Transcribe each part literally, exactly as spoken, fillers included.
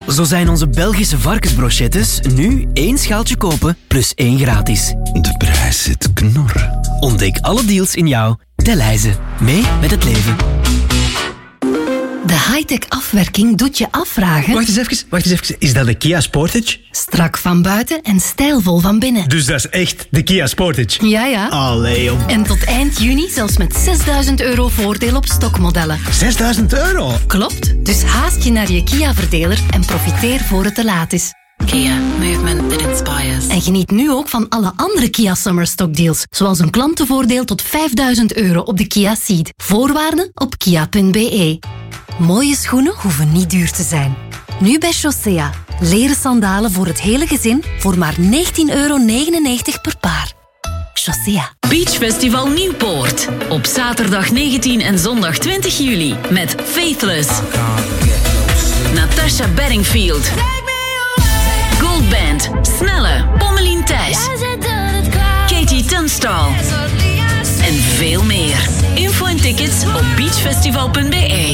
Zo zijn onze Belgische varkensbrochettes nu één schaaltje kopen plus één gratis. De prijs zit knor. Ontdek alle deals in jouw Delhaize. Mee met het leven. De high-tech afwerking doet je afvragen... Wacht eens even, wacht eens even. Is dat de Kia Sportage? Strak van buiten en stijlvol van binnen. Dus dat is echt de Kia Sportage? Ja, ja. Allee, joh. En tot eind juni zelfs met zesduizend euro voordeel op stokmodellen. zesduizend euro? Klopt. Dus haast je naar je Kia-verdeler en profiteer voor het te laat is. Kia. Movement that inspires. En geniet nu ook van alle andere Kia Summer Stock Deals. Zoals een klantenvoordeel tot vijfduizend euro op de Kia Ceed. Voorwaarden op kia punt b e. Mooie schoenen hoeven niet duur te zijn. Nu bij Chaussea. Leren sandalen voor het hele gezin voor maar negentien euro negenennegentig per paar. Chaussea. Beach Festival Nieuwpoort. Op zaterdag negentien en zondag twintig juli. Met Faithless. Natasha Bedingfield. Goldband. Snelle. Pommelien Thijs. Katie Tunstall. En veel meer. Info en tickets op beachfestival punt b e.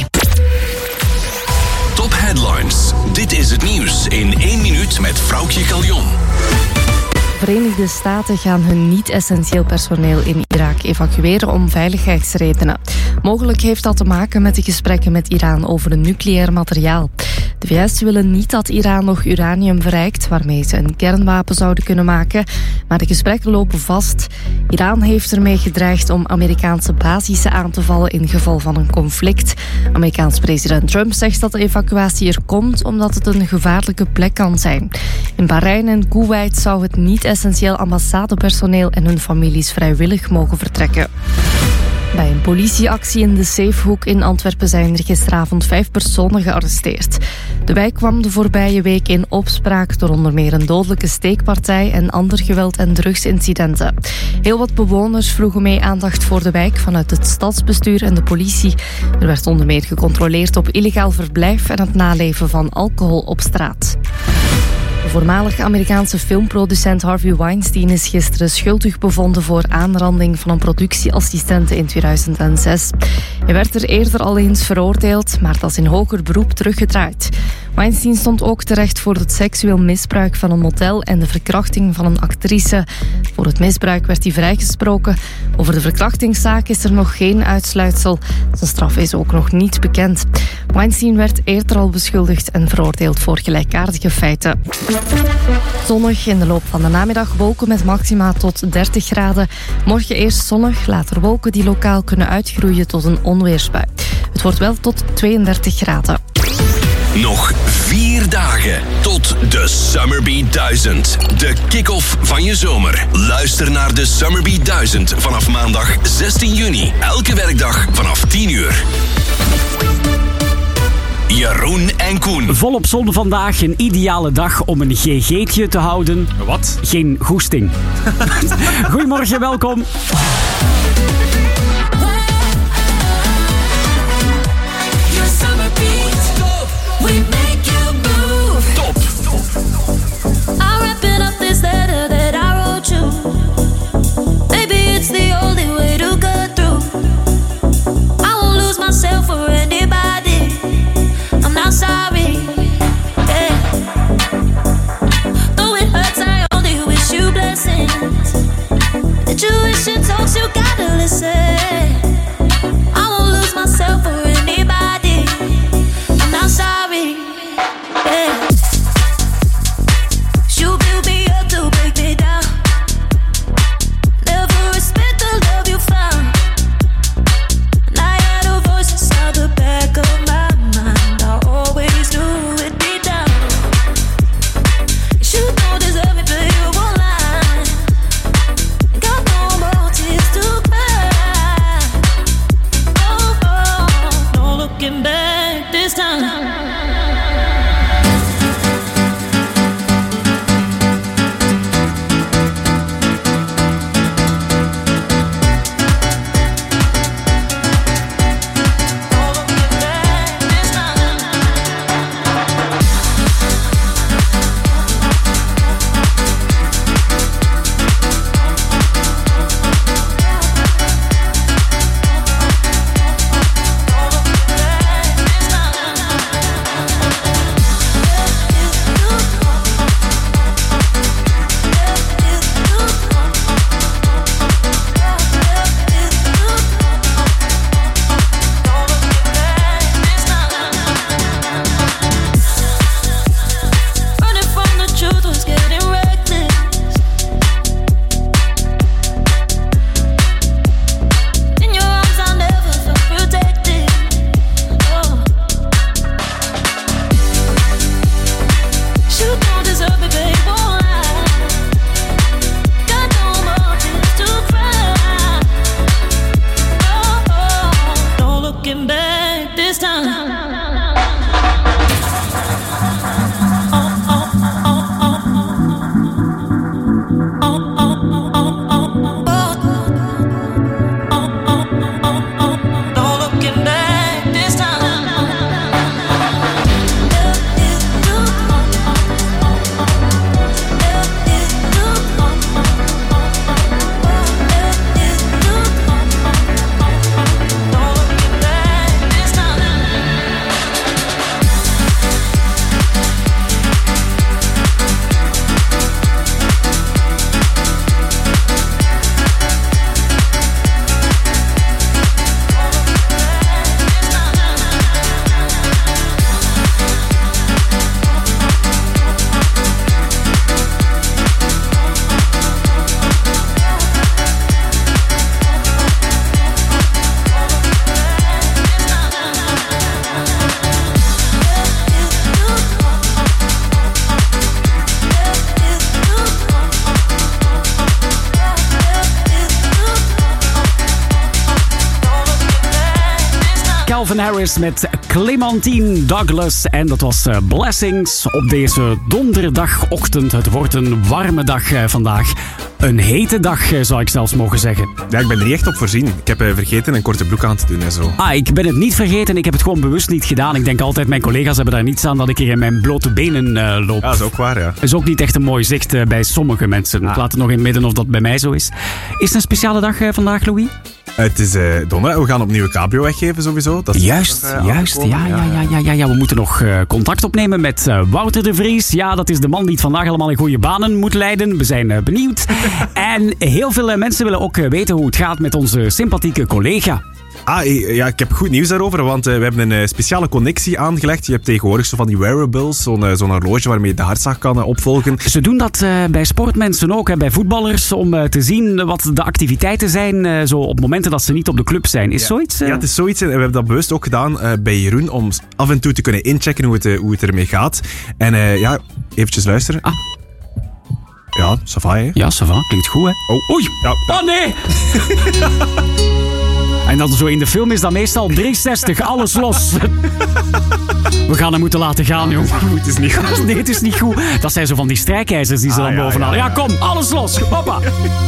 Top Headlines. Dit is het nieuws in één minuut met Vroukje Caljon. De Verenigde Staten gaan hun niet-essentieel personeel in Irak evacueren om veiligheidsredenen. Mogelijk heeft dat te maken met de gesprekken met Iran over een nucleair materiaal. De V S willen niet dat Iran nog uranium verrijkt, waarmee ze een kernwapen zouden kunnen maken. Maar de gesprekken lopen vast. Iran heeft ermee gedreigd om Amerikaanse basissen aan te vallen in geval van een conflict. Amerikaans president Trump zegt dat de evacuatie er komt omdat het een gevaarlijke plek kan zijn. In Bahrein en Kuwait zou het niet-essentieel ambassadepersoneel en hun families vrijwillig mogen vertrekken. Bij een politieactie in de Safehoek in Antwerpen zijn er gisteravond vijf personen gearresteerd. De wijk kwam de voorbije week in opspraak door onder meer een dodelijke steekpartij en ander geweld- en drugsincidenten. Heel wat bewoners vroegen mee aandacht voor de wijk vanuit het stadsbestuur en de politie. Er werd onder meer gecontroleerd op illegaal verblijf en het naleven van alcohol op straat. De voormalige Amerikaanse filmproducent Harvey Weinstein is gisteren schuldig bevonden voor aanranding van een productieassistente in tweeduizend zes. Hij werd er eerder al eens veroordeeld, maar dat is in hoger beroep teruggedraaid. Weinstein stond ook terecht voor het seksueel misbruik van een model en de verkrachting van een actrice. Voor het misbruik werd hij vrijgesproken. Over de verkrachtingszaak is er nog geen uitsluitsel. Zijn straf is ook nog niet bekend. Weinstein werd eerder al beschuldigd en veroordeeld voor gelijkaardige feiten. Zonnig, in de loop van de namiddag wolken met maxima tot dertig graden. Morgen eerst zonnig, later wolken die lokaal kunnen uitgroeien tot een onweersbui. Het wordt wel tot tweeëndertig graden. Nog vier dagen tot de Summerbeat duizend. De kick-off van je zomer. Luister naar de Summerbeat duizend vanaf maandag zestien juni. Elke werkdag vanaf tien uur. Jeroen en Koen. Volop zon vandaag, een ideale dag om een gg'tje te houden. Wat? Geen goesting. Goedemorgen, welkom. We make you move. Top. I'm wrapping up this letter that I wrote you. Maybe it's the only way to get through. I won't lose myself for anybody. I'm not sorry. Yeah. Though it hurts, I only wish you blessings. The tuition talks, you gotta listen. I won't lose myself for anybody. I'm not sorry. Calvin Harris met Clementine Douglas. En dat was uh, Blessings op deze donderdagochtend. Het wordt een warme dag uh, vandaag. Een hete dag, uh, zou ik zelfs mogen zeggen. Ja, ik ben er niet echt op voorzien. Ik heb uh, vergeten een korte broek aan te doen en zo. Ah, ik ben het niet vergeten. Ik heb het gewoon bewust niet gedaan. Ik denk altijd, mijn collega's hebben daar niets aan dat ik hier in mijn blote benen uh, loop. Ja, dat is ook waar, ja. Dat is ook niet echt een mooi zicht uh, bij sommige mensen. Ah. Ik laat het nog in het midden of dat bij mij zo is. Is het een speciale dag uh, vandaag, Louis? Het is uh, donderdag. We gaan opnieuw een cabrio weggeven sowieso. Dat is juist, dat, uh, juist. Ja, ja, ja, ja, ja, ja. We moeten nog uh, contact opnemen met uh, Wouter de Vries. Ja, dat is de man die het vandaag allemaal in goede banen moet leiden. We zijn uh, benieuwd. En heel veel uh, mensen willen ook uh, weten hoe het gaat met onze sympathieke collega. Ah, ja, ik heb goed nieuws daarover, want uh, we hebben een uh, speciale connectie aangelegd. Je hebt tegenwoordig zo van die wearables, zo'n, uh, zo'n horloge waarmee je de hartslag kan uh, opvolgen. Ze doen dat uh, bij sportmensen ook, hè, bij voetballers, om uh, te zien wat de activiteiten zijn, uh, zo op momenten dat ze niet op de club zijn. Is ja. zoiets? Uh... Ja, het is zoiets en we hebben dat bewust ook gedaan uh, bij Jeroen, om af en toe te kunnen inchecken hoe het, uh, hoe het ermee gaat. En uh, ja, eventjes luisteren. Ah. Ja, ça va, hè? Ja, ça va. Klinkt goed, hè? Oh. Oei! Ja. Oh, nee! En dan zo in de film is dat meestal driehonderdzestig, alles los. We gaan hem moeten laten gaan, joh. Het is niet goed. Nee, het is niet goed. Dat zijn zo van die strijkijzers die ze ah, dan ja, bovenal. Ja, ja, kom, alles los. Hoppa.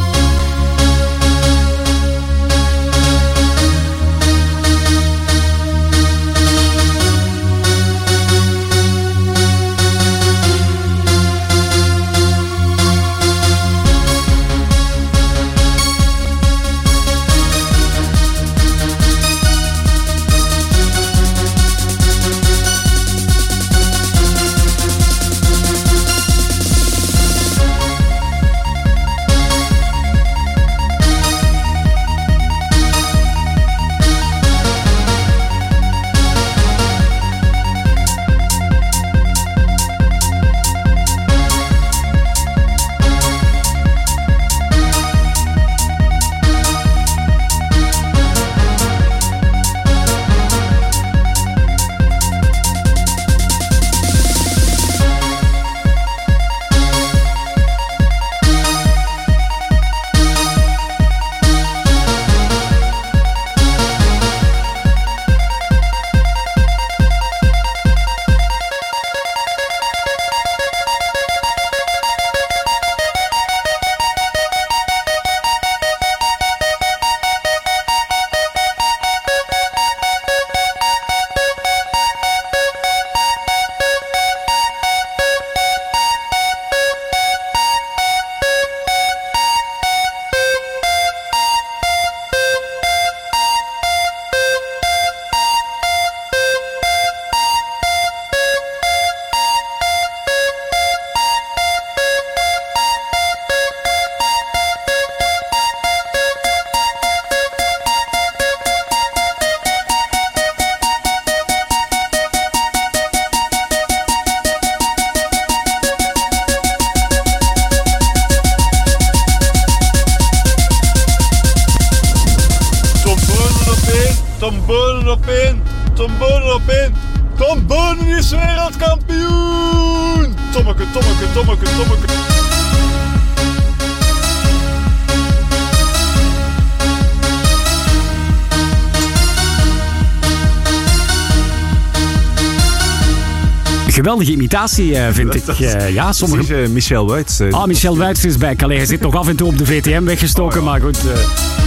Geweldige imitatie, uh, vind ik. Uh, ja, sommige... is, uh, Michel Wuits. Uh, ah, Michel Wuits is bij. Allee, hij zit nog af en toe op de V T M weggestoken, oh, ja. Maar goed. Uh...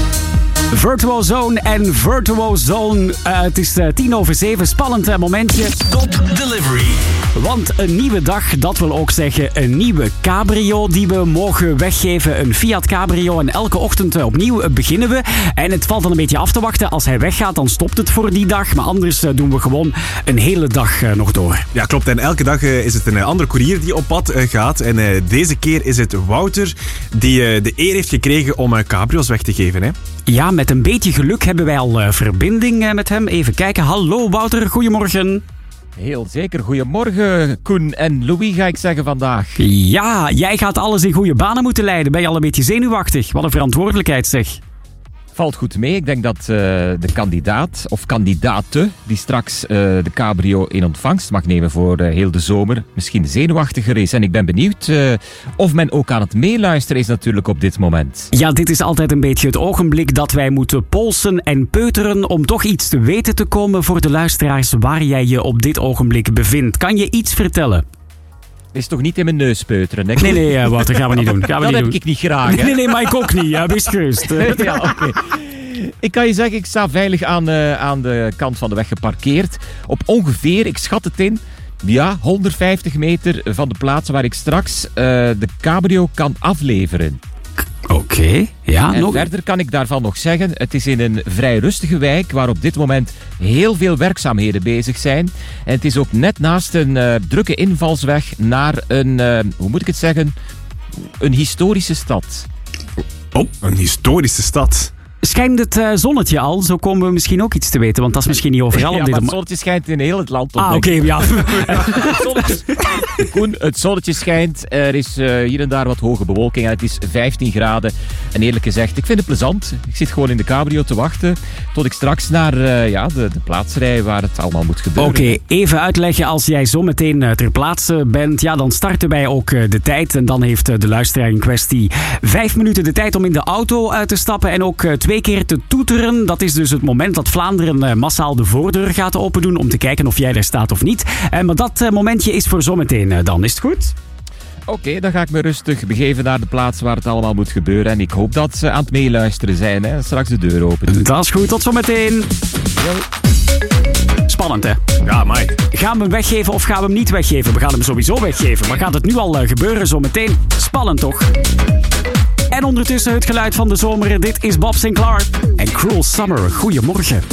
Virtual Zone en Virtual Zone. Uh, het is uh, tien over zeven. Spannend uh, momentje. Top Delivery. Want een nieuwe dag, dat wil ook zeggen een nieuwe cabrio die we mogen weggeven. Een Fiat Cabrio. En elke ochtend uh, opnieuw uh, beginnen we. En het valt dan een beetje af te wachten. Als hij weggaat, dan stopt het voor die dag. Maar anders uh, doen we gewoon een hele dag uh, nog door. Ja, klopt. En elke dag uh, is het een uh, andere koerier die op pad uh, gaat. En uh, deze keer is het Wouter die uh, de eer heeft gekregen om uh, cabrio's weg te geven, hè? Ja, met een beetje geluk hebben wij al uh, verbinding uh, met hem. Even kijken. Hallo Wouter, goedemorgen. Heel zeker. Goedemorgen, Koen en Louis, ga ik zeggen vandaag. Ja, jij gaat alles in goede banen moeten leiden. Ben je al een beetje zenuwachtig? Wat een verantwoordelijkheid, zeg. Valt goed mee. Ik denk dat uh, de kandidaat of kandidaten die straks uh, de cabrio in ontvangst mag nemen voor uh, heel de zomer, misschien zenuwachtiger is. En ik ben benieuwd uh, of men ook aan het meeluisteren is natuurlijk op dit moment. Ja, dit is altijd een beetje het ogenblik dat wij moeten polsen en peuteren om toch iets te weten te komen voor de luisteraars waar jij je op dit ogenblik bevindt. Kan je iets vertellen? Is toch niet in mijn neus peuteren? Hè? Nee, nee, wat, dat gaan we niet doen. Gaan we dat niet heb doen. ik niet graag. Hè? Nee, nee, maar ik ook niet. Ja, wees gerust. Ja, oké. Okay. Ik kan je zeggen, ik sta veilig aan, uh, aan de kant van de weg geparkeerd. Op ongeveer, ik schat het in, ja, honderdvijftig meter van de plaats waar ik straks uh, de cabrio kan afleveren. Oké, okay, ja. En nog... verder kan ik daarvan nog zeggen, het is in een vrij rustige wijk waar op dit moment heel veel werkzaamheden bezig zijn. En het is ook net naast een uh, drukke invalsweg naar een, uh, hoe moet ik het zeggen, een historische stad. Oh, een historische stad. Schijnt het uh, zonnetje al? Zo komen we misschien ook iets te weten, want dat is misschien niet overal. Ja, op dit maar het zonnetje schijnt in heel het land. Ah, oké, okay, ja. het, zonnetje, Koen, het zonnetje schijnt. Er is uh, hier en daar wat hoge bewolking en het is vijftien graden. En eerlijk gezegd, ik vind het plezant. Ik zit gewoon in de cabrio te wachten tot ik straks naar uh, ja, de, de plaats rij waar het allemaal moet gebeuren. Oké, okay, even uitleggen. Als jij zo meteen uh, ter plaatse bent, ja, dan starten wij ook uh, de tijd. En dan heeft uh, de luisteraar in kwestie vijf minuten de tijd om in de auto uit te stappen en ook uh, twee keer te toeteren. Dat is dus het moment dat Vlaanderen uh, massaal de voordeur gaat opendoen om te kijken of jij er staat of niet. Uh, maar dat uh, momentje is voor zometeen uh, dan. Is het goed? Oké, okay, dan ga ik me rustig begeven naar de plaats waar het allemaal moet gebeuren. En ik hoop dat ze aan het meeluisteren zijn. Hè? Straks de deur open doen. Dat is goed, tot zometeen. Spannend, hè? Ja, mai. Gaan we hem weggeven of gaan we hem niet weggeven? We gaan hem sowieso weggeven. Maar gaat het nu al uh, gebeuren zometeen? Spannend, toch? En ondertussen het geluid van de zomer. Dit is Bob Sinclair en Cruel Summer. Goedemorgen.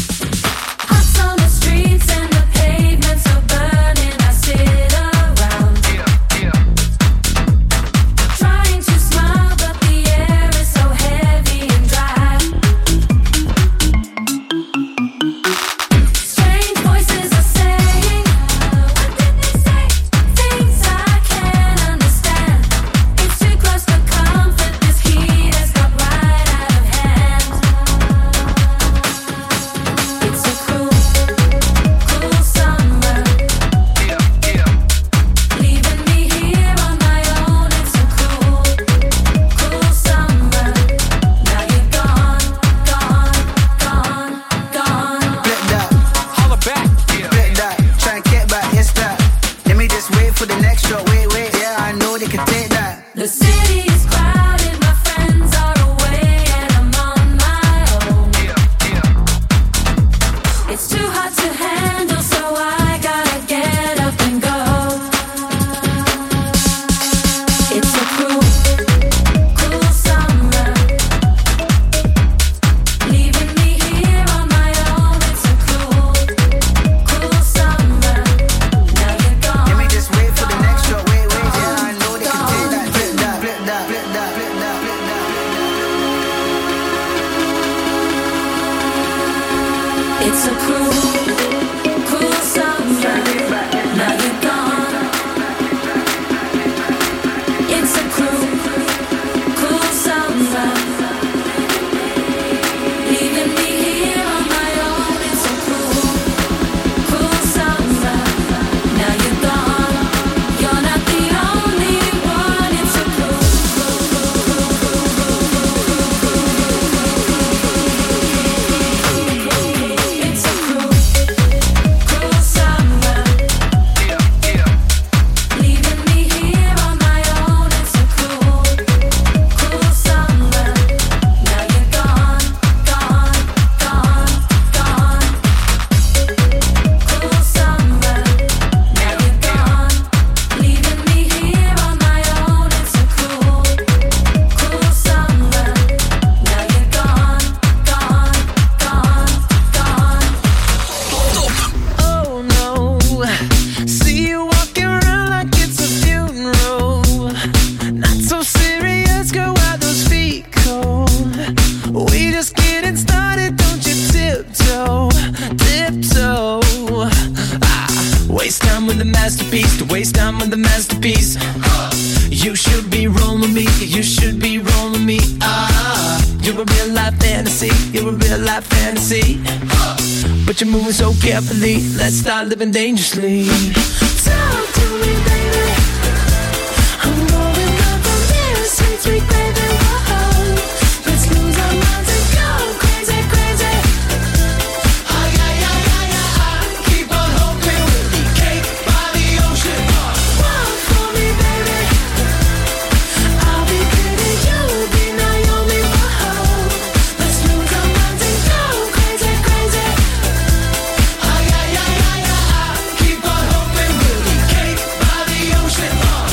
You should be rolling me, you should be rolling me. Ah, You're a real life fantasy, you're a real life fantasy. But you're moving so carefully, let's start living dangerously. Talk to me, baby. I'm rolling up on this sweet, sweet baby. Whoa. Let's lose our minds and go crazy, crazy. Ay, ay, ay, ay, ay. Keep on hoping we'll be cake by the ocean. Walk for me, baby. I'll be pretty, you'll be Naomi. Whoa. Let's lose our minds and go crazy, crazy. Ay, ay, ay, ay, ay. Keep on hoping we'll be cake by the ocean.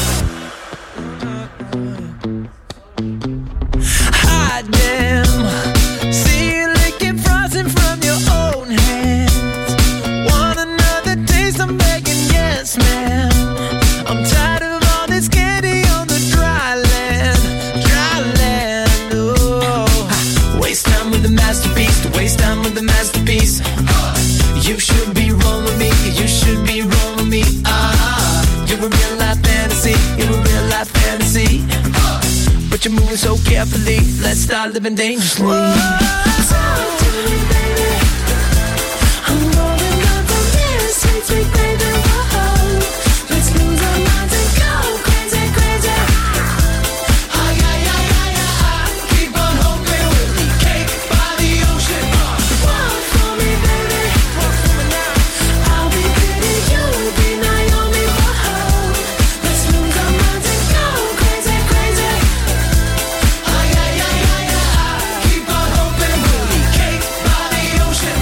Hot damn. See you licking frosting from your own hands. Want another taste? I'm begging, yes, ma'am. I'm tired of all this candy on the dry land, dry land. Oh, waste time with the masterpiece. To waste time with the masterpiece. You should be rolling with me. You should be rolling with me. Ah, you're a real life fantasy. You're a real life fantasy. But you're moving so carefully. Let's start living dangerously. Talk to me, baby. I'm rolling up on this sweet, sweet baby. Whoa. Let's lose our minds and go crazy, crazy. Ay, ay, ay, ay, ay. Keep on hoping we'll be cake by the ocean. Walk for me, baby. I'll be pretty, you'll be Naomi. Whoa. Let's lose our minds and go crazy, crazy. Ay, ay, ay, ay, ay. Keep on hoping we'll be cake by the ocean.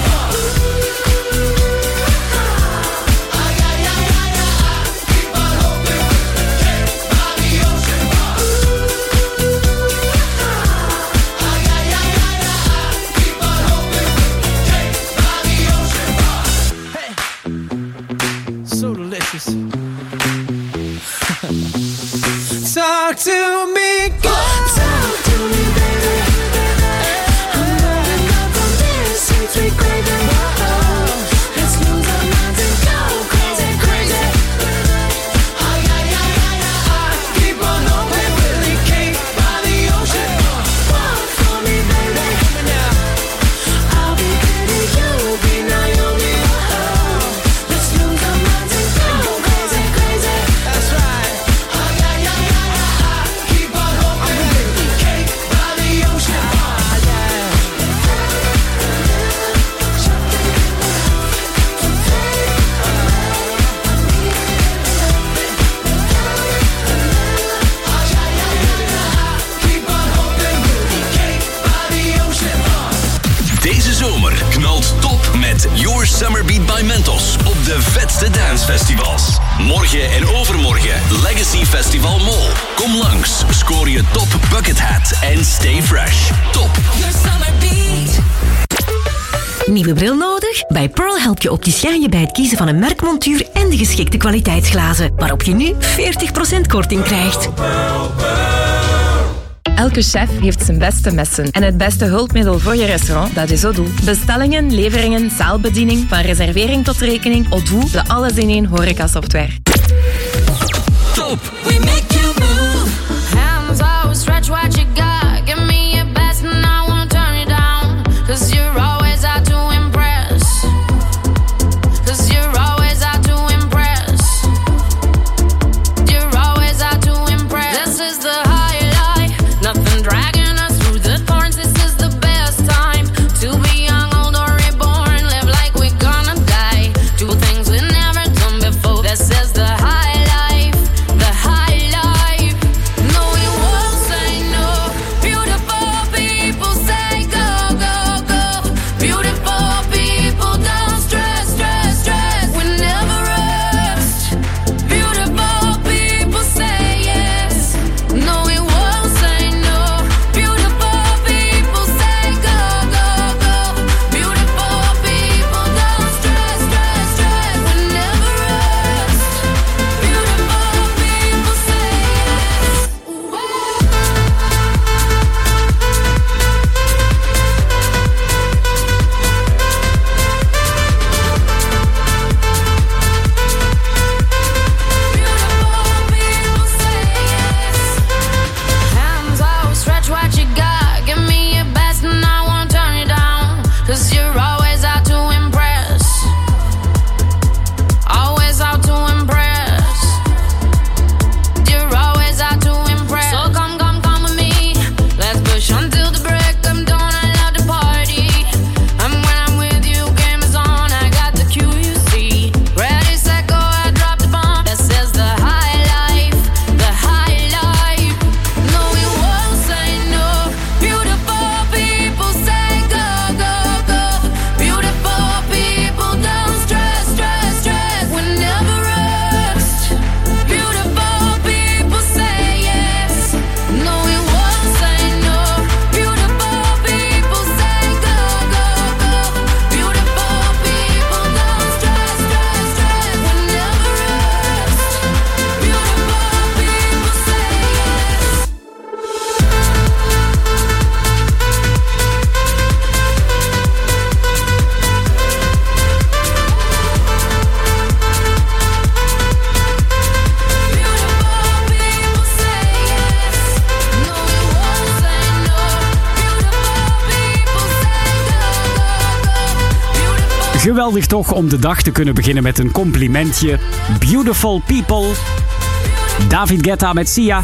Ay, ay, ay, ay, ay. Keep on hoping we'll be cake by the ocean. Ay, ay, ay, ay, ay. Keep on hoping we'll be cake by the ocean. Hey, so delicious. Talk to me, girl. Talk to me, baby. I'm rolling up on this sweet, sweet baby. Whoa. Let's lose our minds and go crazy, crazy. Ay, ay, ay, ay, ay. Keep on hoping we'll be cake by the ocean. Walk for me, baby. I'll be pretty, you'll be Naomi. Whoa. Let's lose our minds and go crazy, crazy. That's right. Ay, ay, ay, ay, ay. Keep on hoping we'll be cake by the ocean. Ah, yeah. Keep on hoping we'll be cake by the ocean. Deze zomer knalt top met Your Summer Beat by Mentos op de vetste dancefestivals. Morgen en overmorgen Legacy Festival Mol. Kom langs, scoor je top bucket hat en stay fresh. Top. Your summer beat. Nieuwe bril nodig? Bij Pearl helpt je opticien je bij het kiezen van een merkmontuur en de geschikte kwaliteitsglazen, waarop je nu veertig procent korting krijgt. Elke chef heeft zijn beste messen. En het beste hulpmiddel voor je restaurant, dat is Odoo. Bestellingen, leveringen, zaalbediening, van reservering tot rekening. Odoo, de alles-in-één horecasoftware. Top. We make you move. Hands out, stretch what you got. Give me your best and I won't turn you down. Cause you're always out to impress. Cause you're always out to impress. You're always out to impress. This is the highlight. Nothing dragging us through the thorns. This is the best time to be young, old or reborn. Live like we're gonna die. Do things we've never done before. This is the Geweldig toch om de dag te kunnen beginnen met een complimentje. Beautiful people. David Guetta met Sia.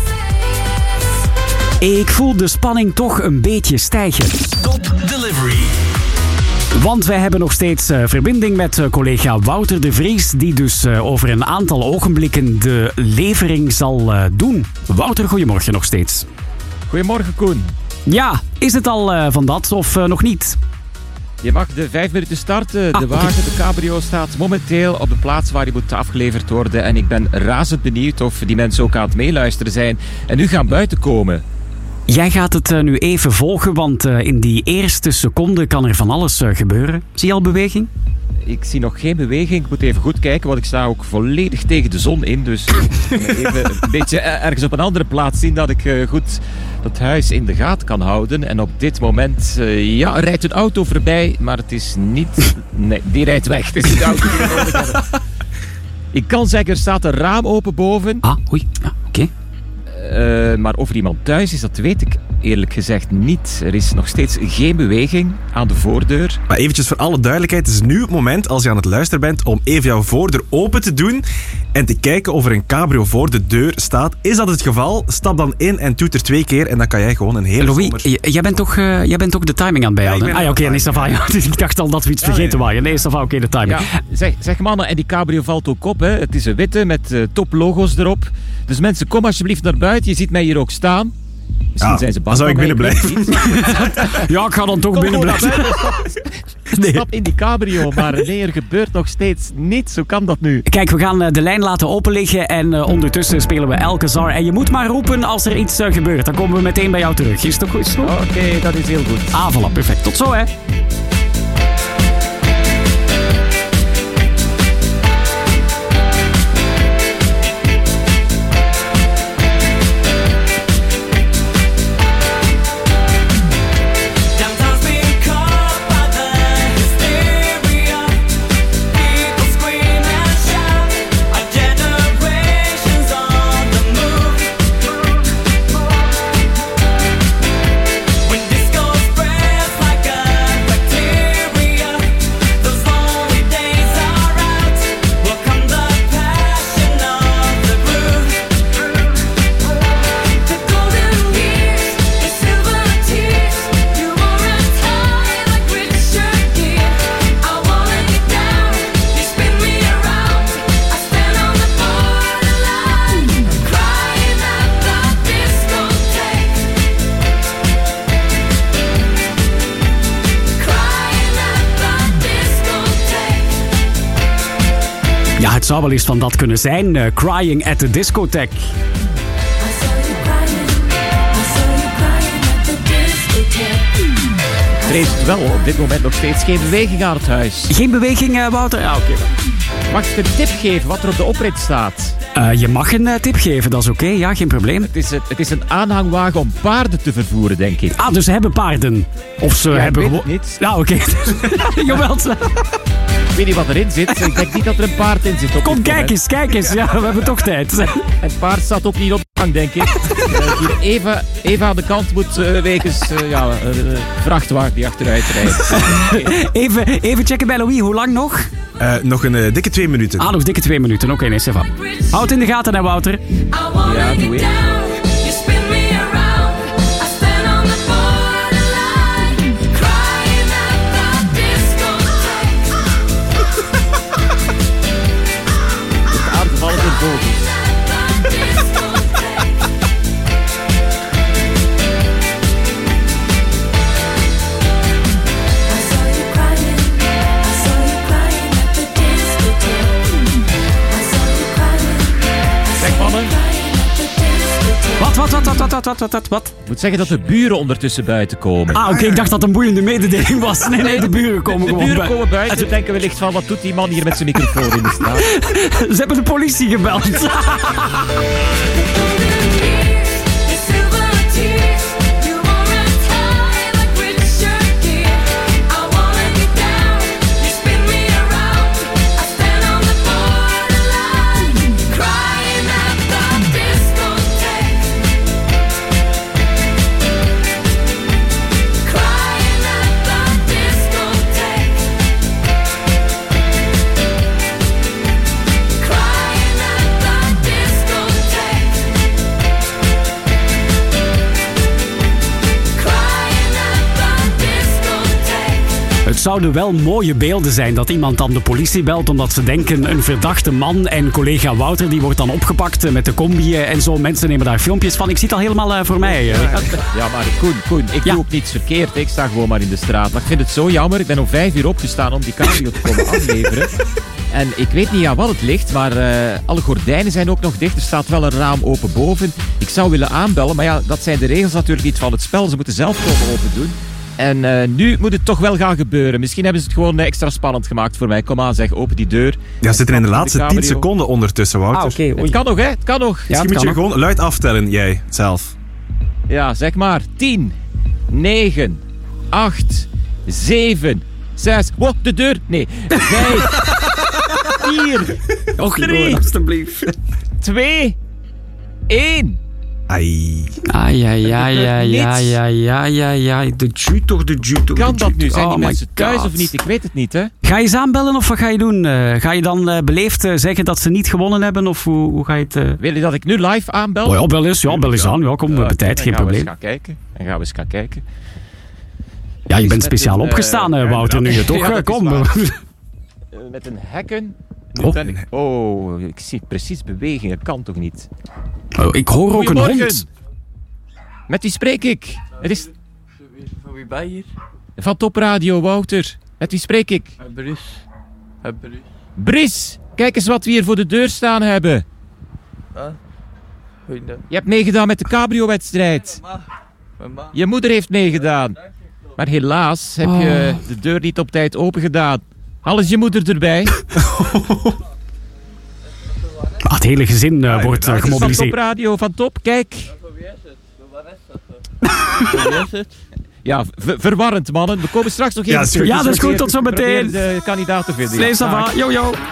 Ik voel de spanning toch een beetje stijgen. Top Delivery. Want wij hebben nog steeds uh, verbinding met uh, collega Wouter de Vries, die dus uh, over een aantal ogenblikken de levering zal uh, doen. Wouter, goedemorgen nog steeds. Goedemorgen, Koen. Ja, is het al uh, van dat of uh, nog niet? Je mag de vijf minuten starten. Ah, de wagen, okay. De cabrio staat momenteel op de plaats waar die moet afgeleverd worden. En ik ben razend benieuwd of die mensen ook aan het meeluisteren zijn en nu gaan buiten komen. Jij gaat het uh, nu even volgen, want uh, in die eerste seconde kan er van alles uh, gebeuren. Zie je al beweging? Ik zie nog geen beweging. Ik moet even goed kijken, want ik sta ook volledig tegen de zon in. Dus ik moet even een beetje ergens op een andere plaats zien dat ik uh, goed dat huis in de gaten kan houden. En op dit moment uh, ja, rijdt een auto voorbij, maar het is niet... Nee, die rijdt weg. Het is niet de auto die we nodig hebben. Ik kan zeggen, er staat een raam open boven. Ah, oei. Ja, oké. Okay. Uh, maar of er iemand thuis is, dat weet ik eerlijk gezegd niet. Er is nog steeds geen beweging aan de voordeur. Maar eventjes voor alle duidelijkheid, het is nu het moment als je aan het luisteren bent om even jouw voordeur open te doen en te kijken of er een cabrio voor de deur staat. Is dat het geval? Stap dan in en toet er twee keer en dan kan jij gewoon een hele Louis, zomer... j- jij, bent toch, uh, jij bent toch de timing aan het bijhouden? Ja, ah ja, oké, okay, nee, Sava. Ja, ik dacht al dat we iets ja, vergeten nee. waren. Nee, Sava, oké, okay, de timing. Ja, zeg, zeg mannen, en die cabrio valt ook op. Hè. Het is een witte met uh, toplogo's erop. Dus mensen, kom alsjeblieft naar buiten. Je ziet mij hier ook staan. Misschien ja, zijn ze bang. dan zou ik binnen blijven. Ja, ik ga dan toch binnen blijven. Nee. Stap in die cabrio, maar nee, er gebeurt nog steeds niets. Hoe kan dat nu? Kijk, we gaan uh, de lijn laten openliggen en uh, ondertussen spelen we Alcazar. En je moet maar roepen als er iets uh, gebeurt. Dan komen we meteen bij jou terug. Is dat goed? Oké, okay, dat is heel goed. Ah, voilà, perfect. Tot zo, hè. Ja, het zou wel eens van dat kunnen zijn. Uh, Crying at the Discotheque. Er is wel op dit moment nog steeds geen beweging aan het huis. Geen beweging, uh, Wouter? Ja, oké. Okay. Mag ik een tip geven wat er op de oprit staat? Uh, je mag een uh, tip geven, dat is oké. Okay. Ja, geen probleem. Het is, het, het is een aanhangwagen om paarden te vervoeren, denk ik. Ah, dus ze hebben paarden. Of ze ja, hebben gewoon... niet. Ja, oké. Okay. Jawel. Ik weet niet wat erin zit. Ik denk niet dat er een paard in zit. Op Kom, kijk eens, kijk eens. Ja, we hebben toch tijd. Het paard staat ook niet op de gang, denk ik. Uh, hier even, even aan de kant moet uh, wegens uh, ja, uh, uh, vrachtwagen die achteruit rijdt. even, even checken bij Louis, hoe lang nog? Uh, nog een uh, dikke twee minuten. Ah, nog dikke twee minuten. Oké, okay, nee, Stefan. Houd in de gaten, hè, Wouter. Ja, doe ik. Wat, wat, wat, wat, wat, wat, wat, wat, wat? Ik moet zeggen dat de buren ondertussen buiten komen. Ah, oké, okay, ik dacht dat het een boeiende mededeling was. Nee, nee, de buren komen de gewoon buren buiten. komen buiten. Ze denken wellicht van, wat doet die man hier met zijn microfoon in de straat? Ze hebben de politie gebeld. het zouden wel mooie beelden zijn dat iemand dan de politie belt omdat ze denken een verdachte man en collega Wouter die wordt dan opgepakt met de combi en zo. Mensen nemen daar filmpjes van. Ik zie het al helemaal uh, voor mij. Uh. Ja, maar Koen, Koen ik Ja. doe ook niets verkeerd. Ik sta gewoon maar in de straat. Maar ik vind het zo jammer. Ik ben om vijf uur opgestaan om die cabrio te komen afleveren. En ik weet niet aan wat het ligt, maar uh, alle gordijnen zijn ook nog dicht. Er staat wel een raam open boven. Ik zou willen aanbellen, maar ja, dat zijn de regels natuurlijk niet van het spel. Ze moeten zelf komen open doen. En uh, nu moet het toch wel gaan gebeuren. Misschien hebben ze het gewoon uh, extra spannend gemaakt voor mij. Kom aan, zeg, open die deur. Ja, we zitten in de laatste cabrio. tien seconden ondertussen, Wouter. Ah, oké. Okay, Het kan nog, hè? Het kan nog. Misschien moet je gewoon luid aftellen, jij zelf. Ja, zeg maar. tien, negen, acht, zeven, zes... Wat, de deur? Nee. vijf, vier, Och, drie, alstublieft. twee, één. Ai. Ai, ai, ai, ai, ai, ai, ai, ai, ai. De ju toch, de ju toch. Kan dat nu? Zijn die Oh my mensen thuis God. of niet? Ik weet het niet, hè? Ga je ze aanbellen of wat ga je doen? Uh, ga je dan uh, beleefd uh, zeggen dat ze niet gewonnen hebben? Of hoe, hoe ga je het... Uh... Wil je dat ik nu live aanbel? Oh ja, bel eens. Ja, bel eens aan. Ja, kom, we hebben tijd, geen Dan gaan we probleem. eens gaan kijken. Dan gaan we eens gaan kijken. Ja, je Is bent met speciaal een, uh, opgestaan, uh, Wouter, nu. Toch? Ja, dat is Kom. waar. Uh, met een hekken. Nu Oh. ben ik- oh, ik zie precies bewegingen. Kan toch niet? Oh, ik hoor ook een Goedemorgen. hond. Met wie spreek ik? Het is Van wie ben je hier? van Top Radio, Wouter. Met wie spreek ik? Bruce. Bruce. Bris, kijk eens wat we hier voor de deur staan hebben. Ah. Goeiedag. Je hebt meegedaan met de cabrio-wedstrijd. Mama. Je moeder heeft meegedaan. Maar helaas heb je de deur niet op tijd open gedaan. Alles je moeder erbij. Ah, het hele gezin uh, wordt uh, Van Top gemobiliseerd. Radio, van Top, kijk. Voor wie is het? Waar is dat? Voor wie is het? Ja, ver- verwarrend mannen. We komen straks nog even Ja, is goed. terug. Ja, dat is goed. Probeer- Tot zo meteen. probeer de kandidaat te vinden. Nee, ça va. Dag. Yo, yo.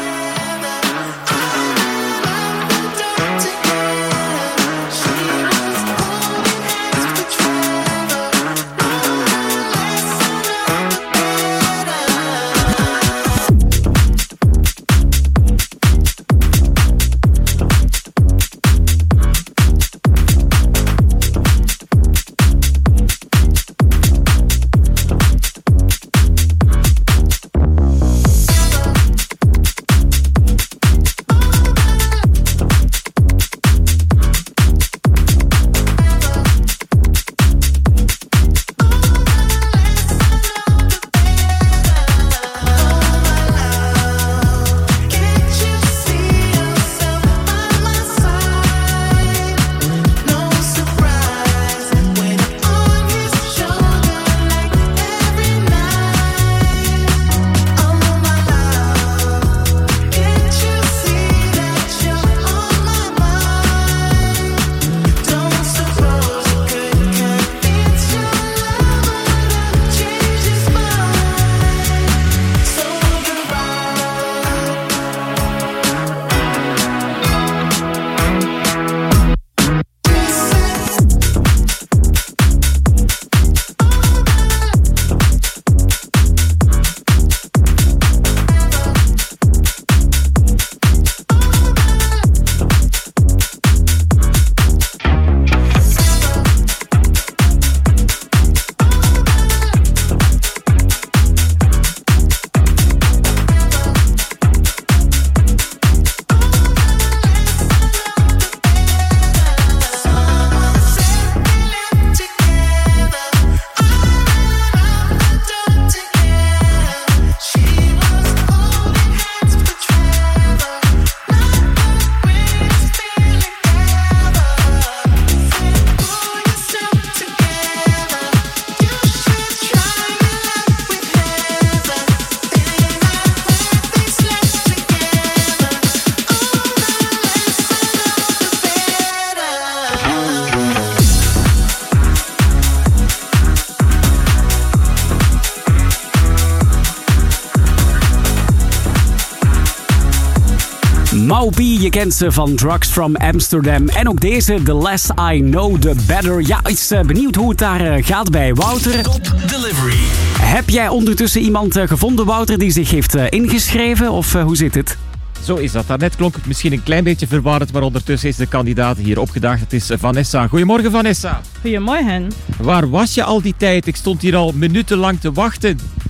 Maupi, je kent ze van Drugs from Amsterdam. En ook deze, The Less I Know, The Better. Ja, is uh, benieuwd hoe het daar uh, gaat bij Wouter. Top Delivery. Heb jij ondertussen iemand uh, gevonden, Wouter, die zich heeft uh, ingeschreven? Of uh, hoe zit het? Zo is dat. Daarnet klonk het misschien een klein beetje verwarrend, maar ondertussen is de kandidaat hier opgedaagd. Het is Vanessa. Goedemorgen, Vanessa. Goedemorgen. Waar was je al die tijd? Ik stond hier al minutenlang te wachten.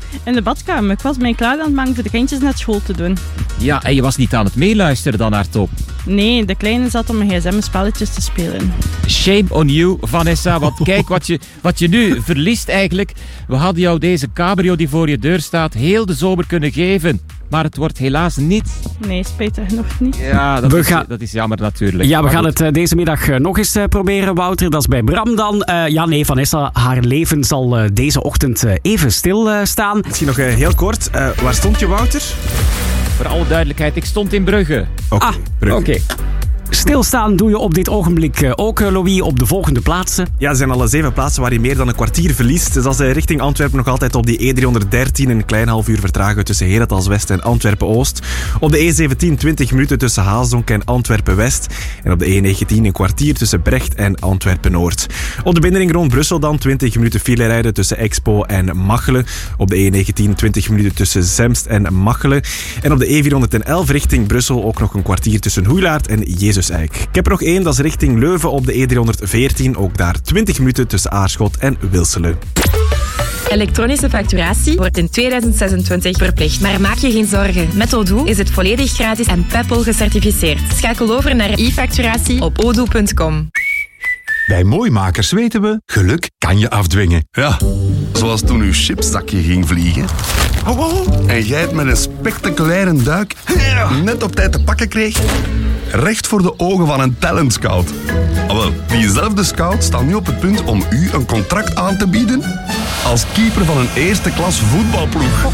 In de badkamer. Ik was mij klaar aan het maken voor de kindjes naar school te doen. Ja, en je was niet aan het meeluisteren dan hardop. Nee, de kleine zat op mijn gsm spelletjes te spelen. Shame on you, Vanessa. Want kijk wat je, wat je nu verliest eigenlijk. We hadden jou deze cabrio die voor je deur staat heel de zomer kunnen geven. Maar het wordt helaas niet. Nee, spijtig nog niet. Ja, dat, We is, gaan- dat is jammer natuurlijk. Ja, we Maar gaan goed. het eh, deze middag eh, nog eens eh, proberen, Wouter. Dat is bij Bram dan. Eh, ja, nee, Vanessa, haar leven zal eh, deze ochtend eh, even stilstaan. Misschien nog eh, heel kort. Eh, waar stond je, Wouter? Voor alle duidelijkheid, ik stond in Brugge. Oké, Ah, Brugge. Oké. Stilstaan doe je op dit ogenblik eh, ook, eh, Louis, op de volgende plaatsen. Ja, er zijn al zeven plaatsen waar je meer dan een kwartier verliest. Dus als je richting Antwerpen nog altijd op die E driehonderddertien een klein half uur vertragen tussen Herentals West en Antwerpen-Oost. Op de E zeventien twintig minuten tussen Haasdonk en Antwerpen-West. En op de E negentien een kwartier tussen Brecht en Antwerpen-Noord. Op de binnenring rond Brussel dan twintig minuten file rijden tussen Expo en Machelen. Op de E negentien twintig minuten tussen Zemst en Machelen. En op de E vierhonderdelf richting Brussel ook nog een kwartier tussen Hoeilaard en Jezus. Ik heb er nog één, dat is richting Leuven op de E driehonderdveertien. Ook daar twintig minuten tussen Aarschot en Wilselen. Elektronische facturatie wordt in tweeduizend zesentwintig verplicht. Maar maak je geen zorgen. Met Odoo is het volledig gratis en Peppol gecertificeerd. Schakel over naar e-facturatie op odoo punt com. Bij Mooimakers weten we, geluk kan je afdwingen. Ja, zoals toen uw chipszakje ging vliegen. Oh, oh, en jij het met een spectaculaire duik net op tijd te pakken kreeg. Recht voor de ogen van een talent scout. Ah, wel, diezelfde scout staat nu op het punt om u een contract aan te bieden als keeper van een eerste klas voetbalploeg.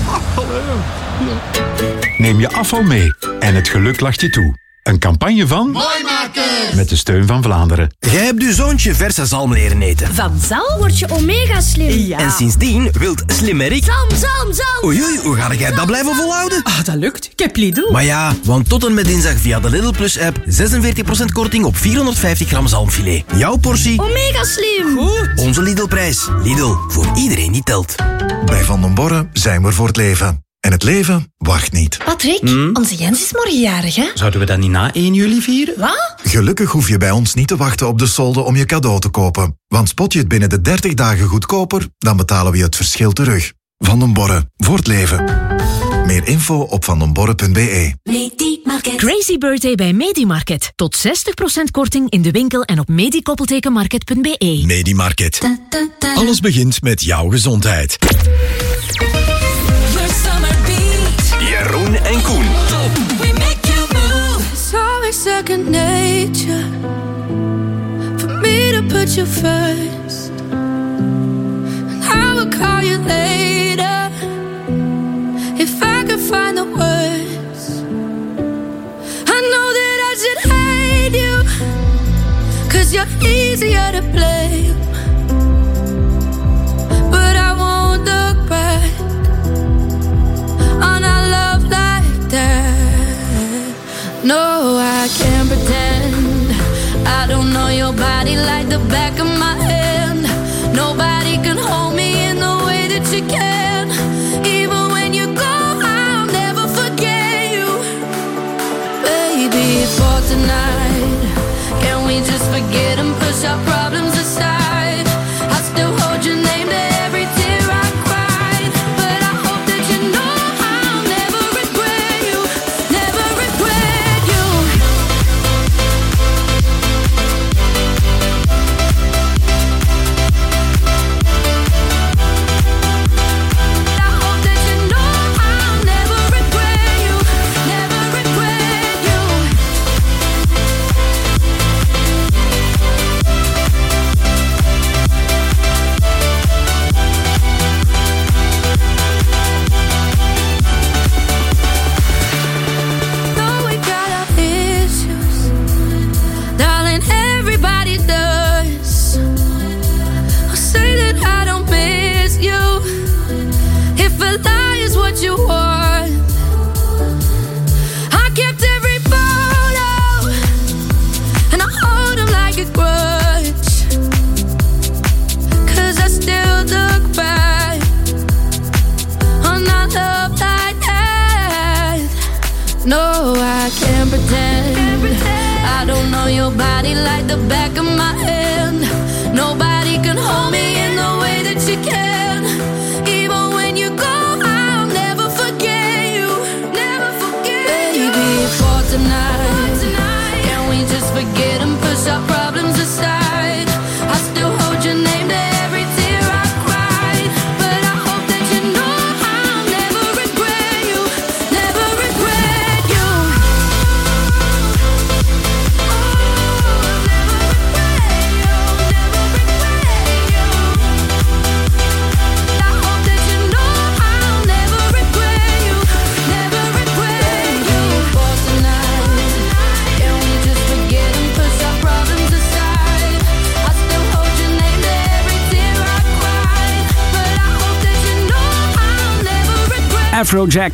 Neem je afval mee en het geluk lacht je toe. Een campagne van... Mooimakers! Met de steun van Vlaanderen. Jij hebt uw zoontje verse zalm leren eten. Van zalm word je omega slim. En sindsdien wilt slimmerik... Zalm, zalm, zalm. Oei, oei, hoe ga jij dat blijven volhouden? Ah, dat lukt. Ik heb Lidl. Maar ja, want tot en met dinsdag via de Lidl Plus app zesenveertig procent korting op vierhonderdvijftig gram zalmfilet. Jouw portie... Omega slim. Goed. Onze Lidl-prijs. Lidl, voor iedereen die telt. Bij Van den Borre zijn we er voor het leven. En het leven wacht niet. Patrick, onze Jens is morgen jarig, hè? Zouden we dat niet na één juli vieren? Wat? Gelukkig hoef je bij ons niet te wachten op de solde om je cadeau te kopen. Want spot je het binnen de dertig dagen goedkoper, dan betalen we je het verschil terug. Van den Borre, voor het leven. Meer info op vandenborre punt be. Crazy Birthday bij Medimarket. Tot zestig procent korting in de winkel en op medikoppeltekenmarket punt be. Medimarket. Alles begint met jouw gezondheid. Jeroen en Koen. We make you move. It's always second nature for me to put you first. And I will call you later if I could find the words. I know that I should hate you, 'cause you're easier to blame. But I won't look back on our love like that. No, I can't pretend I don't know your body like the back of my hand. Nobody can hold me in the way that you can. Even when you go, I'll never forget you. Baby, for tonight, can we just forget and push our problems aside? I still hold your name to every tear I cried. But I hope that you know I'll never regret you, never regret you. I hope that you know I'll never regret you, never regret you. Though we got our issues, darling, everybody does. I'll say that I don't miss you. If a lie is what you want, I kept every photo and I hold them like a grudge. 'Cause I still look back on our love like that. No, I can't pretend. I don't know your body like the back of my hand. Nobody can hold me in the way that you can. Even when you go, Afrojack.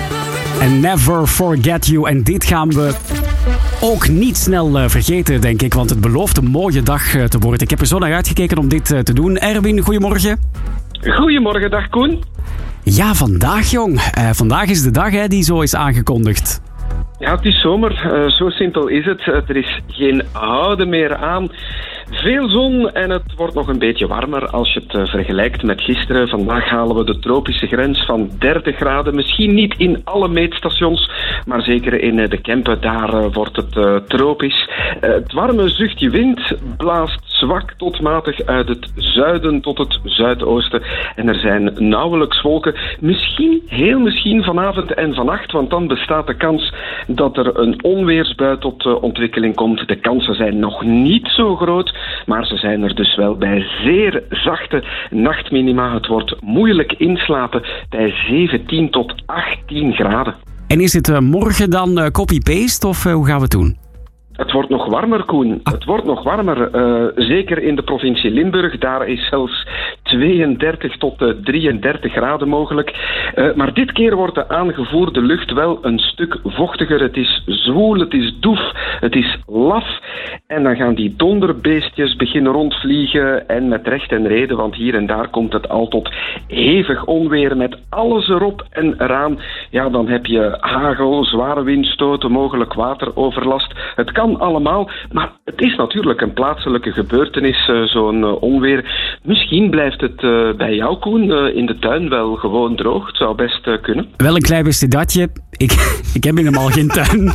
En Never Forget You. En dit gaan we ook niet snel uh, vergeten, denk ik. Want het belooft een mooie dag uh, te worden. Ik heb er zo naar uitgekeken om dit uh, te doen. Erwin, goedemorgen. Goedemorgen, dag Koen. Ja, vandaag jong. Uh, vandaag is de dag hè, die zo is aangekondigd. Ja, het is zomer. Uh, zo simpel is het. Uh, er is geen houden meer aan. Veel zon en het wordt nog een beetje warmer als je het uh, vergelijkt met gisteren. Vandaag halen we de tropische grens van dertig graden. Misschien niet in alle meetstations, maar zeker in uh, de Kempen. Daar uh, wordt het uh, tropisch. Uh, het warme zuchtje wind blaast zwak tot matig uit het zuiden tot het zuidoosten. En er zijn nauwelijks wolken. Misschien, heel misschien vanavond en vannacht, want dan bestaat de kans dat er een onweersbui tot uh, ontwikkeling komt. De kansen zijn nog niet zo groot, maar ze zijn er dus wel bij zeer zachte nachtminima. Het wordt moeilijk inslapen bij zeventien tot achttien graden. En is het uh, morgen dan uh, copy-paste of uh, hoe gaan we het doen? Het wordt nog warmer, Koen. Het wordt nog warmer. Uh, zeker in de provincie Limburg. Daar is zelfs tweeëndertig tot drieëndertig graden mogelijk. Uh, maar dit keer wordt de aangevoerde lucht wel een stuk vochtiger. Het is zwoel, het is doef, het is laf. En dan gaan die donderbeestjes beginnen rondvliegen. En met recht en reden, want hier en daar komt het al tot hevig onweer met alles erop en eraan. Ja, dan heb je hagel, zware windstoten, mogelijk wateroverlast. Het kan allemaal, maar het is natuurlijk een plaatselijke gebeurtenis, uh, zo'n uh, onweer. Misschien blijft het uh, bij jou, Koen, uh, in de tuin wel gewoon droog. Het zou best uh, kunnen. Wel een klein wistje. Ik, ik heb helemaal geen tuin.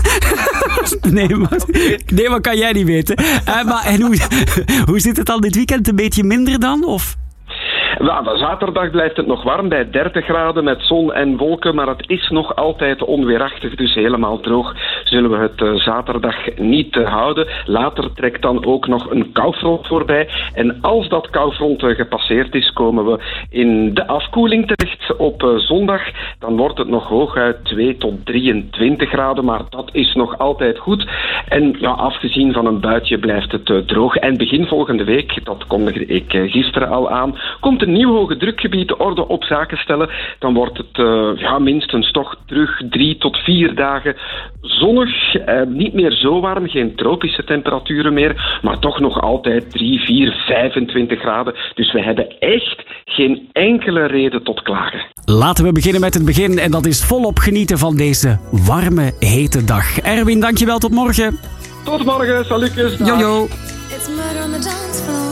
Nee, maar, nee, maar kan jij niet weten. Uh, maar en hoe, hoe zit het dan dit weekend? Een beetje minder dan? Of... Nou, zaterdag blijft het nog warm bij dertig graden met zon en wolken, maar het is nog altijd onweerachtig, dus helemaal droog zullen we het uh, zaterdag niet uh, houden. Later trekt dan ook nog een koufront voorbij en als dat koufront uh, gepasseerd is, komen we in de afkoeling terecht op uh, zondag. Dan wordt het nog hooguit twee tot drieëntwintig graden, maar dat is nog altijd goed. En ja, afgezien van een buitje blijft het uh, droog. En begin volgende week, dat kondigde ik uh, gisteren al aan, komt een nieuw hoge drukgebied de orde op zaken stellen, dan wordt het uh, ja, minstens toch terug drie tot vier dagen zonnig. Uh, niet meer zo warm, geen tropische temperaturen meer, maar toch nog altijd drie, vier, vijfentwintig graden. Dus we hebben echt geen enkele reden tot klagen. Laten we beginnen met het begin en dat is volop genieten van deze warme, hete dag. Erwin, dankjewel, tot morgen. Tot morgen, salutjes. Jojo. It's murder on the dance floor.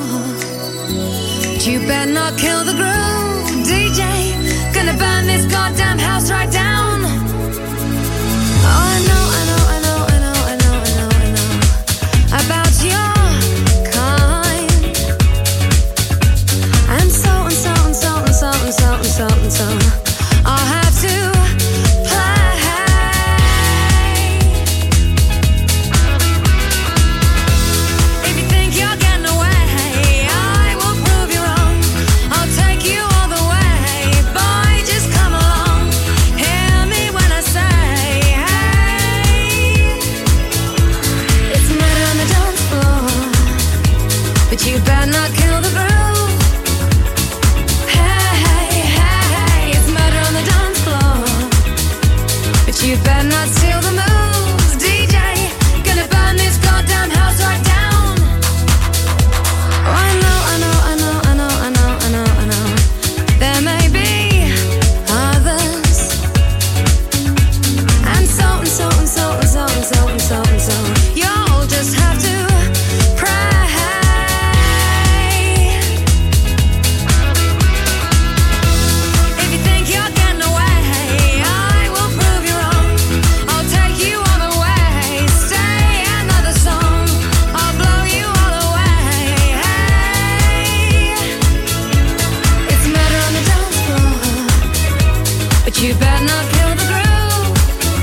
You better not kill the groove, D J. Gonna burn this goddamn house right down. Oh, I know, I know, I know, I know, I know, I know, I know about your kind. And so and so and so and so and so and so and so I'll have to you better not kill the groove. Hey, hey, hey, it's murder on the dance floor. But you better not steal the moves, D J. Gonna burn this goddamn house right down. Oh, I know, I know, I know, I know, I know, I know, I know. There may be others. And so and so and so and so and so and so and so. You'll just have to pray. You better not kill the groove.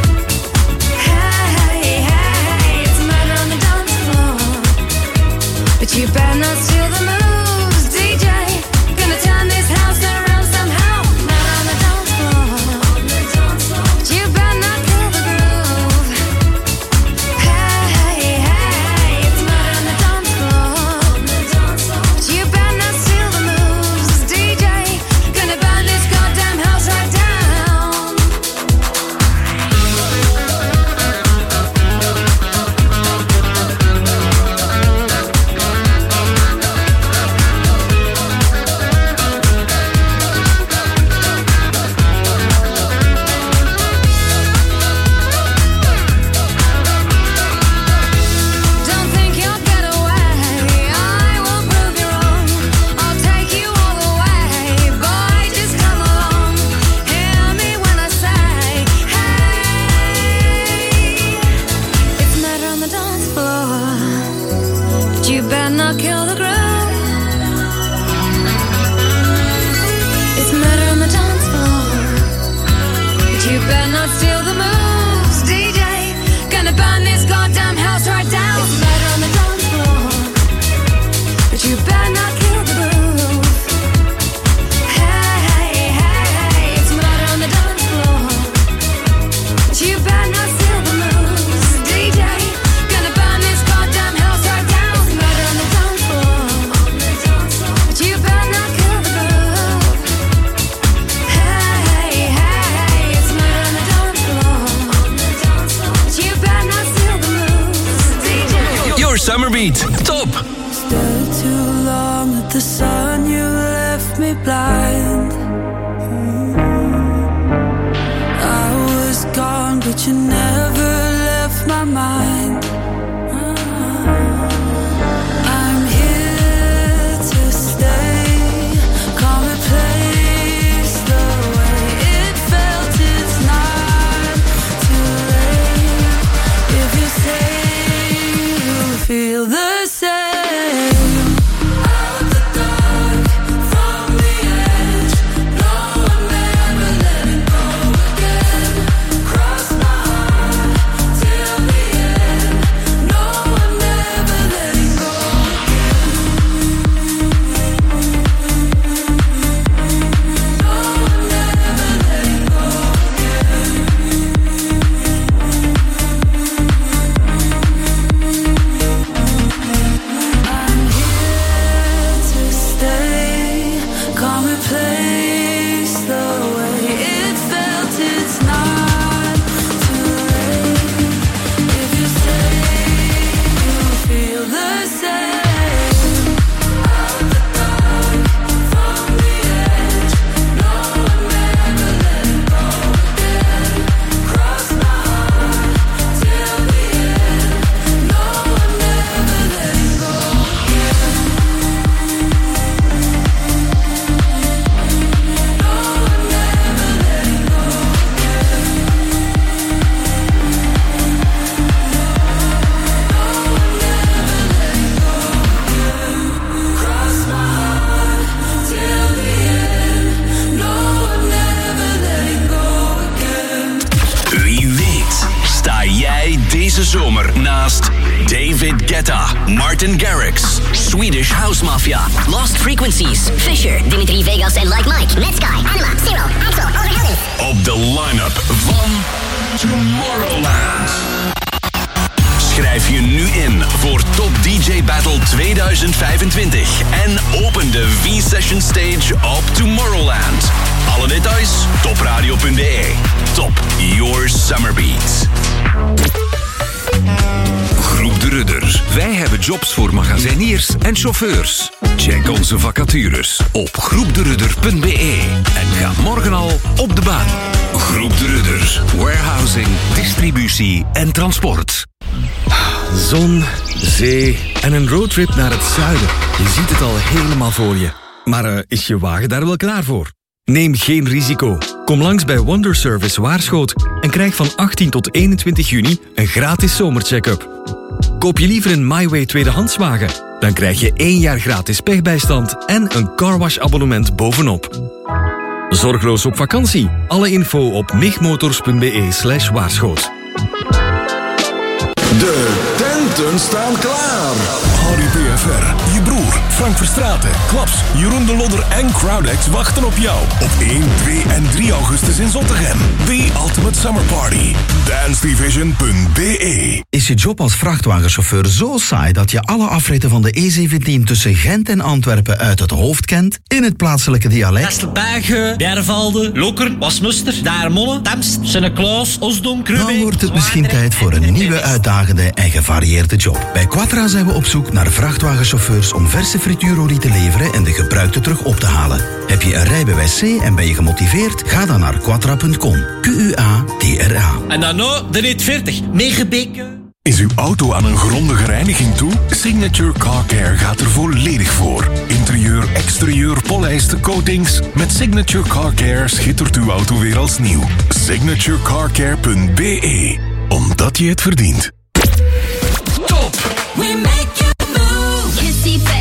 Hey, hey, it's murder on the dance floor. But you better not steal the moves, D J. Gonna turn this house around somehow. Murder on the dance floor. But you better not kill the groove. Hey, hey, it's murder on the dance floor. But you better not steal the moves, D J. Gonna burn this goddamn house right down. not kill the groove. It's murder on the dance floor, but you better not steal the moves, D J. Gonna burn this goddamn house right down. It's murder on the dance floor, but you better not kill the groove. Hey, hey, hey, it's murder on the dance floor, but you better not steal the moves, D J. Gonna burn this goddamn house right down. It's murder on the dance floor, but you better not kill the groove. Hey, hey, it's murder on the dance floor, but you better not steal the moves, D J. Your Summer Beat, top. Stayed too long at the sun, you left me blind. I was gone, but you never left my mind. I'm here to stay. Can't replace the way it felt. It's not too late. If you say you feel the same. Out the dark, from the edge. No, I'm never letting go again. Cross my heart till the end. No, I'm never letting go again. No, I'm never letting go I'm here to stay. Can't replace the way it felt. It's not too late. If you say you feel the same. Out the dark, from the edge. No, I'm never letting go again. Cross my heart till the end. No, I'm never letting go again. No, I'm never letting go Cross my heart till the end. No, I'm never letting go again. Wie weet sta jij deze zomer naast David Guetta, Martin Garrix, Swedish House Mafia, Lost Frequencies, Fisher, Dimitri Vegas en Like Mike, Netsky, Anima, Cyril, Axel, Overhelling. op de line-up van Tomorrowland. Schrijf je nu in voor Top D J Battle tweeduizend vijfentwintig en open de V-Session Stage op Tomorrowland. Alle details topradio punt b e. Top Your Summer Beat. Groep De Rudder. Wij hebben jobs voor magazijniers en chauffeurs. Check onze vacatures op groep de rudder punt b e en ga morgen al op de baan. Groep De Rudder. Warehousing, distributie en transport. Zon, zee en een roadtrip naar het zuiden. Je ziet het al helemaal voor je. Maar uh, is je wagen daar wel klaar voor? Neem geen risico. Kom langs bij Wonder Service Waarschoot en krijg van achttien tot eenentwintig juni een gratis zomercheck-up. Koop je liever een MyWay tweedehandswagen? Dan krijg je één jaar gratis pechbijstand en een carwash-abonnement bovenop. Zorgloos op vakantie. Alle info op migmotors punt b e slash waarschoot. De tenten staan klaar. Harry P F R, je broer, Frank Verstraeten, Klaps, Jeroen de Lodder en Crowdex wachten op jou. Op één, twee en drie augustus in Zottegem. The Ultimate Summer Party. dance division punt b e. Is je job als vrachtwagenchauffeur zo saai dat je alle afritten van de E zeventien tussen Gent en Antwerpen uit het hoofd kent? In het plaatselijke dialect? Kastelbergen, Bervalde, Lokeren, Wasmuster, Daarmolle, Temst, Sint-Klaas, Osdom, Krubeek. Dan wordt het misschien tijd voor een nieuwe uitdagende en gevarieerde job. Bij Quatra zijn we op zoek naar vrachtwagenchauffeurs om verse frituurolie te leveren en de gebruikte terug op te halen. Heb je een rijbewijs C en ben je gemotiveerd? Ga dan naar quatra punt com. Q U A T R A. En dan nou de rit veertig, Meegebeke. Is uw auto aan een grondige reiniging toe? Signature Car Care gaat er volledig voor. Interieur, exterieur, polijsten, coatings. Met Signature Car Care schittert uw auto weer als nieuw. signature car care punt b e. Omdat je het verdient. Top! We make you move. You see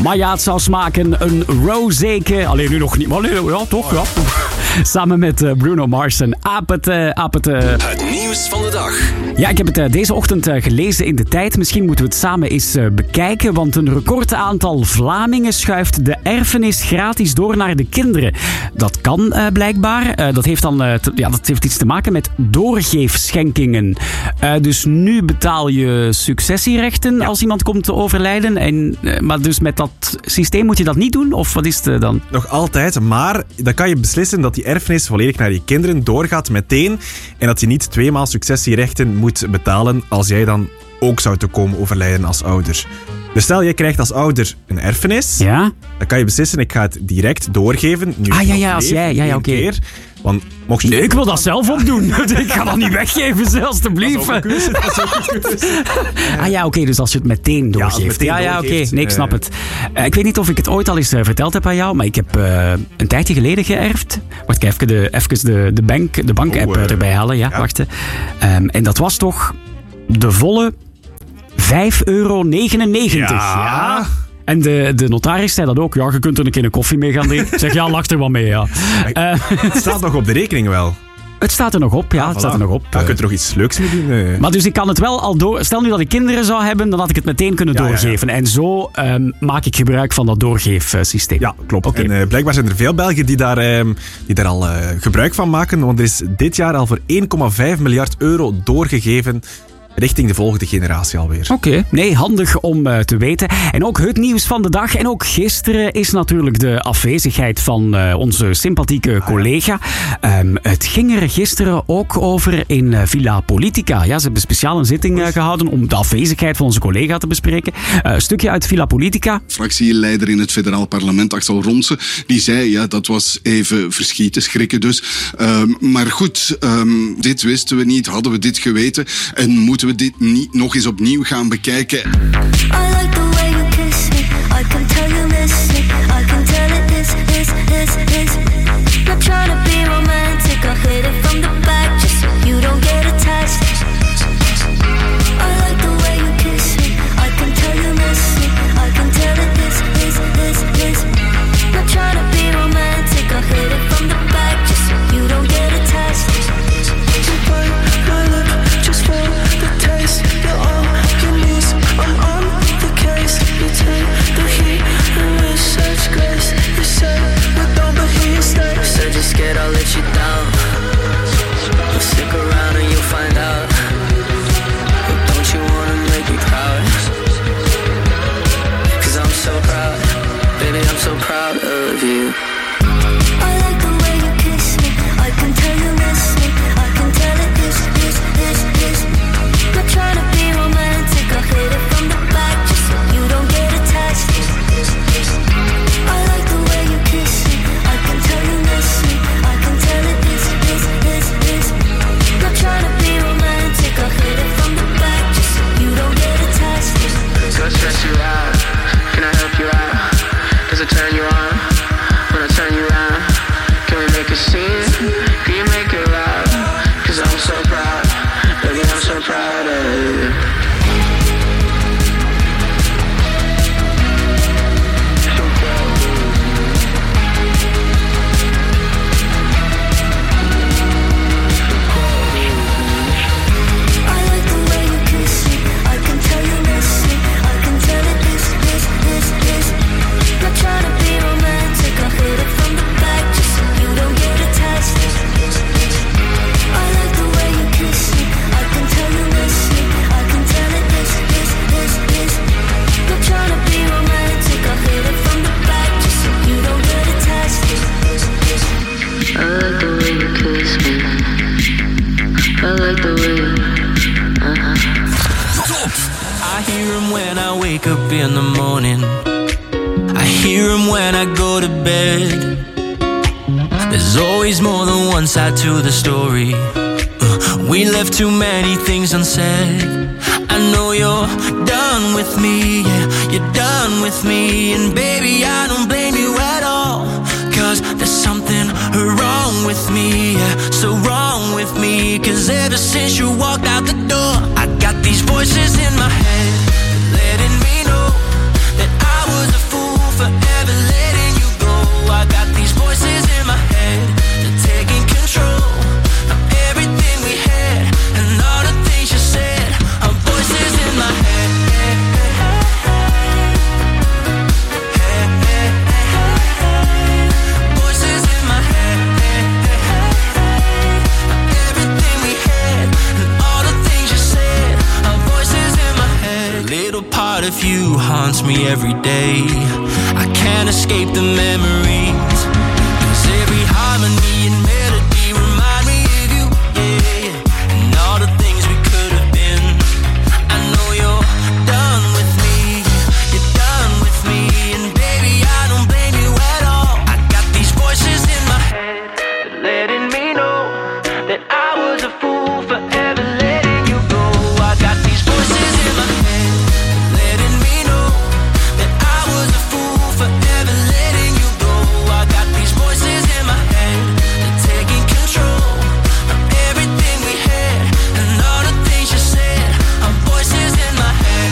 Maar ja, het zou smaken een roseke. Alleen nu nog niet, maar alleen, ja, toch, ja. Samen met uh, Bruno Mars en Apete, Apete. Het nieuws van de dag. Ja, ik heb het uh, deze ochtend uh, gelezen in De Tijd. Misschien moeten we het samen eens uh, bekijken. Want een record aantal Vlamingen schuift de erfenis gratis door naar de kinderen. Dat kan uh, blijkbaar. Uh, dat, heeft dan, uh, te, ja, dat heeft iets te maken met doorgeefschenkingen. Uh, dus nu betaal je successierechten ja. als iemand komt te overlijden. En, uh, maar dus met dat systeem moet je dat niet doen? Of wat is het dan? Nog altijd, maar dan kan je beslissen dat die erfenis volledig naar je kinderen doorgaat meteen. En dat je niet tweemaal successierechten moet betalen als jij dan ook zou te komen overlijden als ouder. Dus stel, jij krijgt als ouder een erfenis. Ja? Dan kan je beslissen, ik ga het direct doorgeven. Nu ah ja, ja, als jij. Ja, ja, oké. Okay. Want mocht je nee, ik wil dat zelf opdoen. Ik ga dat niet weggeven, alstublieft. Dat is ook goed. Ah ja, oké, okay, dus als je het meteen doorgeeft. Ja, ja, oké. Okay. Nee, ik snap het. Uh, ik weet niet of ik het ooit al eens uh, verteld heb aan jou, maar ik heb uh, een tijdje geleden geërfd. Wacht, ik ga even de, even de, de, bank, de bank-app oh, uh, erbij halen. Ja, ja. Wacht. Um, en dat was toch de volle vijf euro negenennegentig. Ja. ja. En de, de notaris zei dat ook. Ja, je kunt er een keer een koffie mee gaan drinken. Ik zeg, ja, lach er wel mee, ja. Uh, het staat nog op de rekening wel. Het staat er nog op, ja. ja het voilà. staat er nog op. Dan kun je er nog iets leuks mee doen. Nee. Maar dus ik kan het wel al door... Stel nu dat ik kinderen zou hebben, dan had ik het meteen kunnen ja, doorgeven. Ja, ja. En zo um, maak ik gebruik van dat doorgeefsysteem. Ja, klopt. Okay. En uh, blijkbaar zijn er veel Belgen die daar, um, die daar al uh, gebruik van maken. Want er is dit jaar al voor één komma vijf miljard euro doorgegeven richting de volgende generatie alweer. Oké, okay. Nee, handig om uh, te weten. En ook het nieuws van de dag. En ook gisteren is natuurlijk de afwezigheid van uh, onze sympathieke ah, collega. Ja. Um, het ging er gisteren ook over in uh, Villa Politica. Ja, ze hebben speciaal een zitting uh, gehouden om de afwezigheid van onze collega te bespreken. Uh, een stukje uit Villa Politica. Fractieleider in het federaal parlement, Axel Ronse, die zei, ja, dat was even verschieten, schrikken dus. Um, maar goed, um, dit wisten we niet, hadden we dit geweten en moeten we dit niet nog eens opnieuw gaan bekijken. I like the way you kiss me. I can tell you miss me. I can tell it is, is, is, is. Not trying to be romantic. I hit it from the back just so you don't get attached. I like the way you kiss me. I can tell you miss me. I can tell it is, is, is, is. Not trying to be romantic. I hit it from the back just so you don't get attached. You bite my lip just for the taste. You're on your knees, I'm on the case. You take the heat and with such grace. You say we're done, but here you stay. Said you're scared I'll let you down. But stick around and you'll find out. But don't you wanna make me proud? Cause I'm so proud, baby, I'm so proud of you. I like the way you kiss me. I can tell you miss me. I can tell it is, is, is, is. Not trying to be romantic. I hit it from the back just so you don't get attached. I like the way you kiss me. I can tell you miss me. I can tell it is, is, is, is. Not trying to be romantic. I hit it from the back just so you don't get attached. Go stress you out. Can I help you out? Does it turn you on? When I turn you around, can we make a scene? Can you make it loud? Cause I'm so proud, baby, I'm so proud of you. I like the way you kiss me. I can tell you miss me. I can tell it is, is, is, is. Not trying to be romantic. I hit it from the back just so you don't get attached. I like the way you kiss me. I can tell you miss me. I can tell it is, is, is, is. Not trying to be romantic. I hit it from the back just so you don't get attached. I like the way you kiss me. I like the way you... Uh-huh. I hear him when I wake up in the morning. I hear him when I go to bed. There's always more than one side to the story. Uh, we left too many things unsaid. I know you're done with me, yeah, you're done with me. And baby, I don't blame you at all. Cause there's something wrong with me, yeah, so wrong with me. Cause ever since you walked out the door, I got these voices in my head letting me know that I was a fool. of you haunts me every day. I can't escape the memories, 'cause every harmony and melody remind me of you, yeah. And all the things we could have been. I know you're done with me, you're done with me, and baby I don't blame you at all. I got these voices in my head that letting me know that I was a fool for ever letting you go. I got these voices in my head letting me know that I was a fool for ever letting you go. I got these voices in my head that taking control of everything we had and all the things you said. Our voices in my head.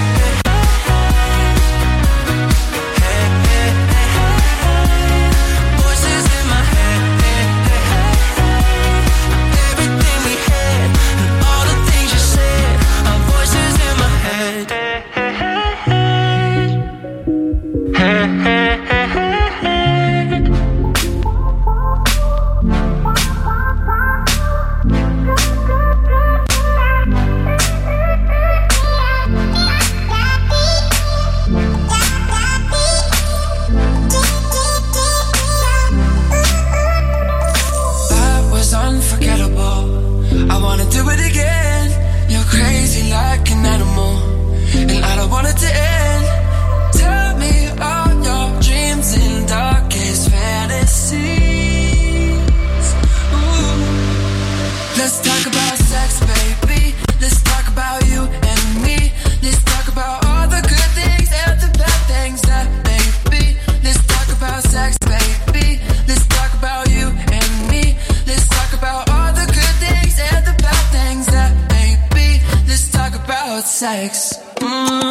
Voices in my head. Everything we had and all the things you said. Our voices in my head. That was unforgettable. I wanna do it again. You're crazy like an animal, and I don't want it to end. Tell me all your dreams and darkest fantasies. Ooh. Let's talk about sex, baby. Let's talk about you and me. Let's talk about all the good things and the bad things that may be. Let's talk about sex, baby. Let's talk about you and me. Let's talk about all the good things and the bad things that may be. Let's talk about sex. Mm.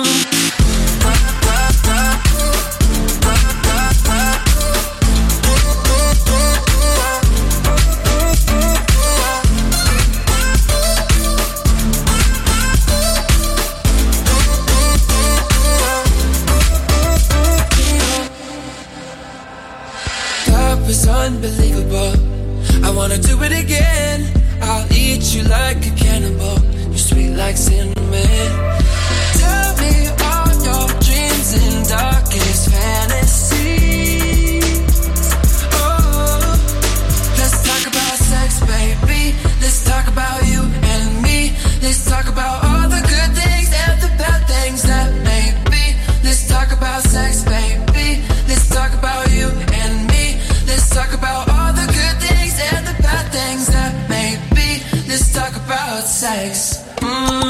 That was unbelievable. I wanna do it again. I'll eat you like a cannibal. You're sweet like cinnamon. Tell me all your dreams and darkest fantasies. Oh, let's talk about sex, baby. Let's talk about you and me. Let's talk about all the good things and the bad things that may be. Let's talk about sex, baby. Let's talk about you and me. Let's talk about all the good things and the bad things that may be. Let's talk about sex. Mm.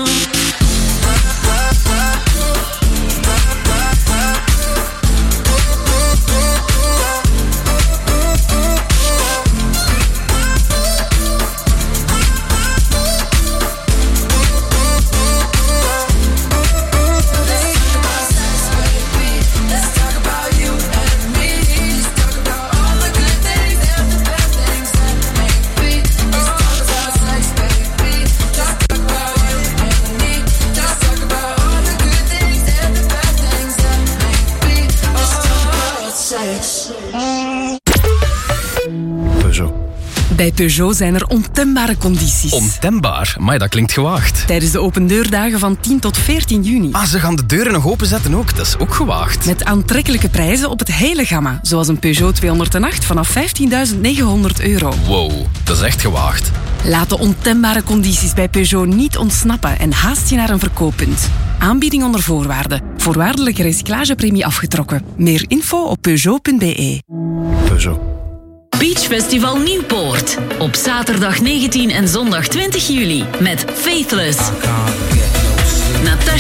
Peugeot. Bij Peugeot zijn er ontembare condities. Ontembaar? Maar dat klinkt gewaagd. Tijdens de opendeurdagen van tien tot veertien juni. Ah, ze gaan de deuren nog openzetten ook. Dat is ook gewaagd. Met aantrekkelijke prijzen op het hele gamma. Zoals een Peugeot tweehonderdacht vanaf vijftienduizend negenhonderd euro. Wow, dat is echt gewaagd. Laat de ontembare condities bij Peugeot niet ontsnappen en haast je naar een verkooppunt. Aanbieding onder voorwaarden. Voorwaardelijke recyclagepremie afgetrokken. Meer info op peugeot punt b e. Peugeot. Beach Festival Nieuwpoort. Op zaterdag negentien en zondag twintig juli met Faithless, Natasha